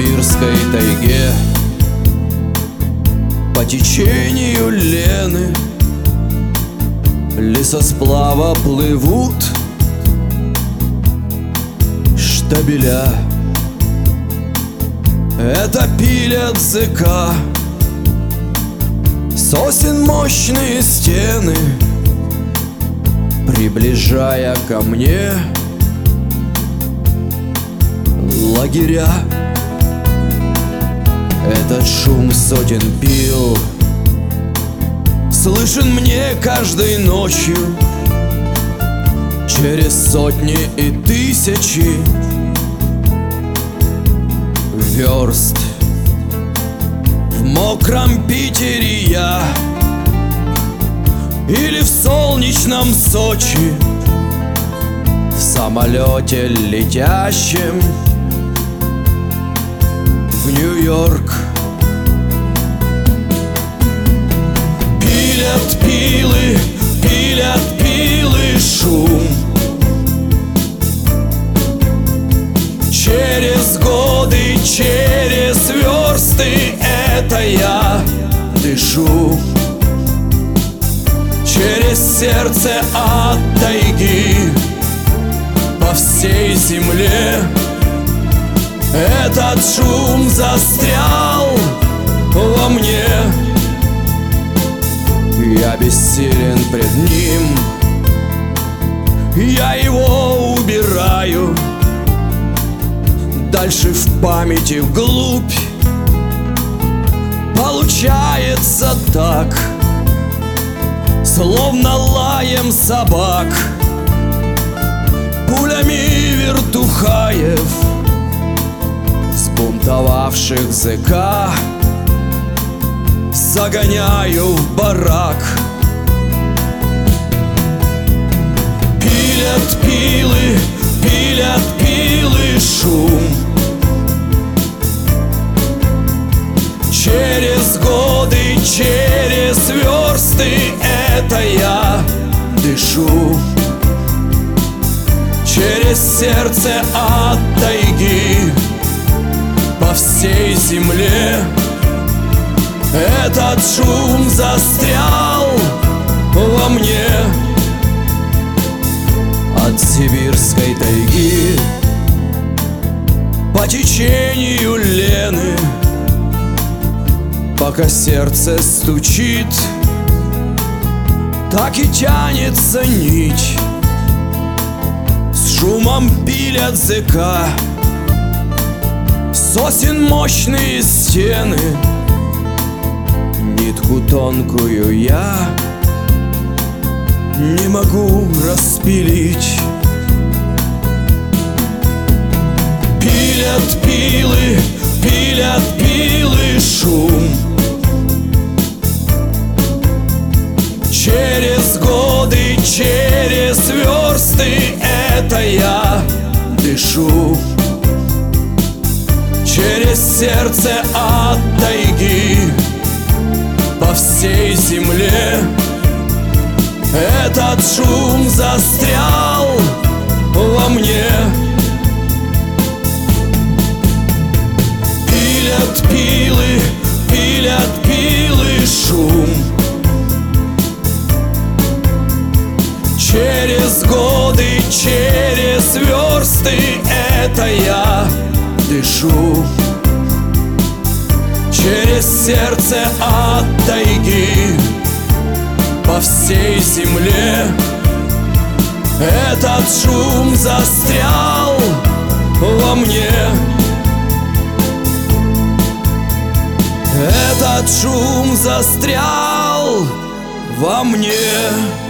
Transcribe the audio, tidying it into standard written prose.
сибирской тайге по течению Лены лесосплава плывут штабеля. Это пилят ЗК, сосен мощные стены, приближая ко мне лагеря. Этот шум сотен пил слышен мне каждой ночью через сотни и тысячи верст. В мокром Питере я или в солнечном Сочи, в самолете летящем в Нью-Йорк. Пилят пилы шум через годы, через версты. Это я дышу через сердце от тайги по всей земле. Этот шум застрял во мне. Я бессилен пред ним, я его убираю дальше в памяти, вглубь. Получается так, словно лаем собак, пулями вертухаев, сбунтовавших ЗК загоняю в барак. Пилят пилы шум через годы, через версты. Это я дышу через сердце от тайги по всей земле. Этот шум застрял во мне. От сибирской тайги по течению Лены, пока сердце стучит, так и тянется нить. С шумом пилят ЗК, сосен мощные стены. Нитку тонкую я не могу распилить. Пилят пилы шум через годы, через версты. Это я дышу через сердце от тайги по всей земле. Этот шум застрял во мне. Пилят пилы шум через годы, через версты. Это я дышу через сердце от тайги по всей земле. Этот шум застрял во мне. Этот шум застрял во мне.